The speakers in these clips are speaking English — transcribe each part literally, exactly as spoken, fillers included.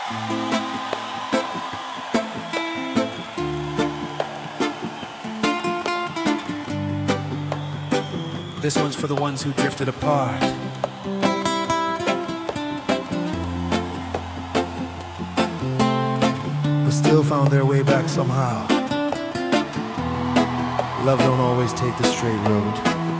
This one's for the ones who drifted apart. But still found their way back somehow. Love don't always take the straight road.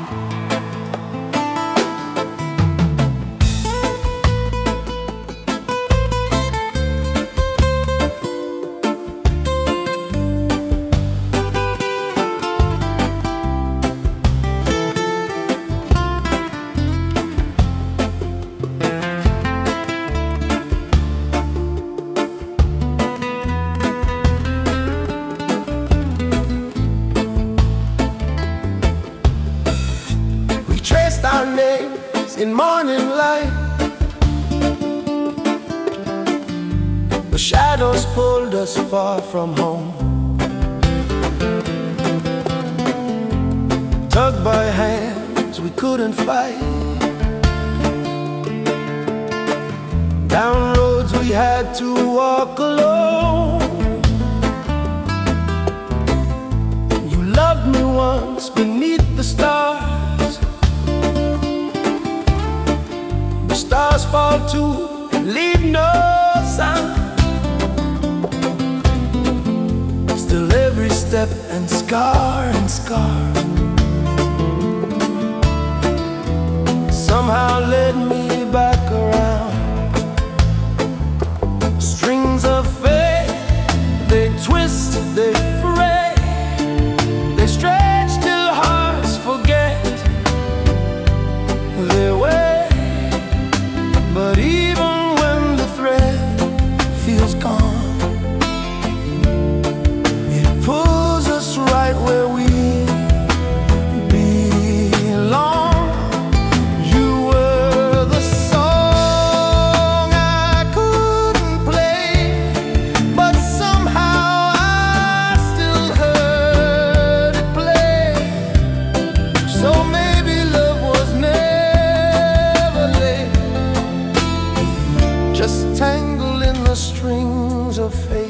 Our names in morning light, the shadows pulled us far from home. Tugged by hands we couldn't fight, down roads we had to walk alone. You loved me once beneath the stars. Stars fall too and leave no sound. Still every step and scar and scar somehow led me back around. Strings of fate, they twist, they fray, they stretch till hearts forget their way. But even when the thread feels gone, it pulls us right where we belong. You were the song I couldn't play, but somehow I still heard it play. So maybe love was never late, just tangled in the strings of fate.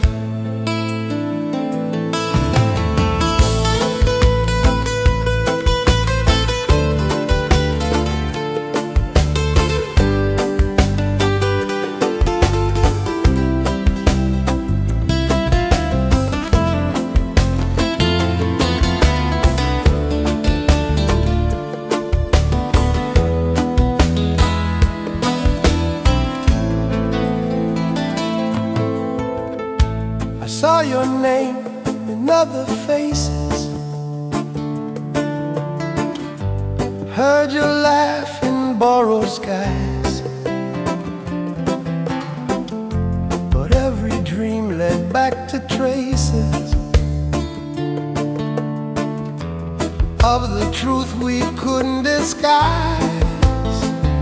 Saw your name in other faces, heard your laugh in borrowed skies, but every dream led back to traces of the truth we couldn't disguise.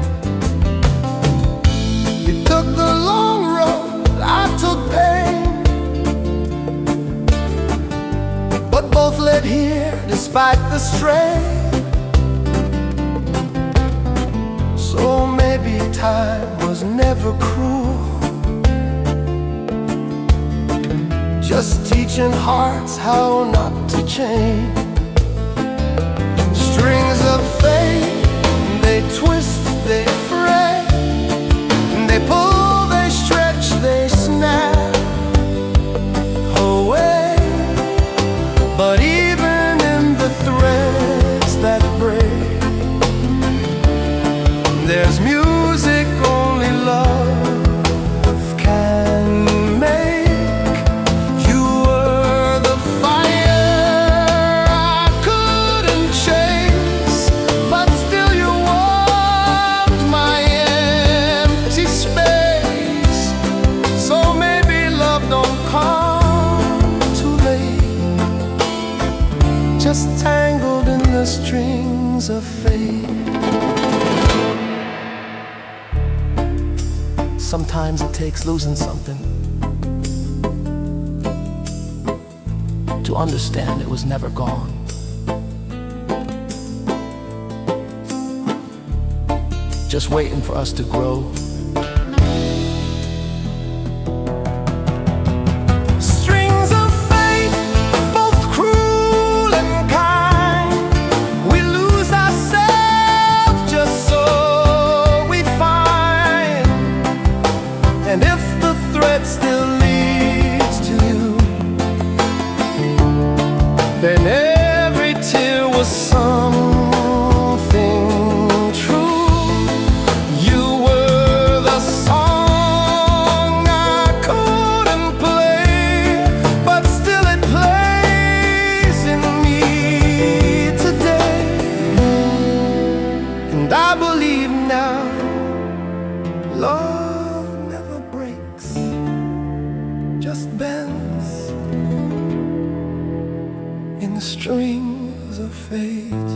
You took the long road, I took pain, but both led here despite the strain. So maybe time was never cruel, just teaching hearts how not to change. Strings of fate, they twist, they fray, they pull, they stretch, they snap away. But even in the threads that break, there's music only love can make. You were the fire I couldn't chase, but still you warmed my empty space. So maybe love don't come too late, just tangled in the strings of fate. Sometimes it takes losing something to understand it was never gone. Just waiting for us to grow that still leads to you. Then every tear was something true. You were the song I couldn't play, but still it plays in me today. And I believe now, love never breaks, just bends in the strings of fate.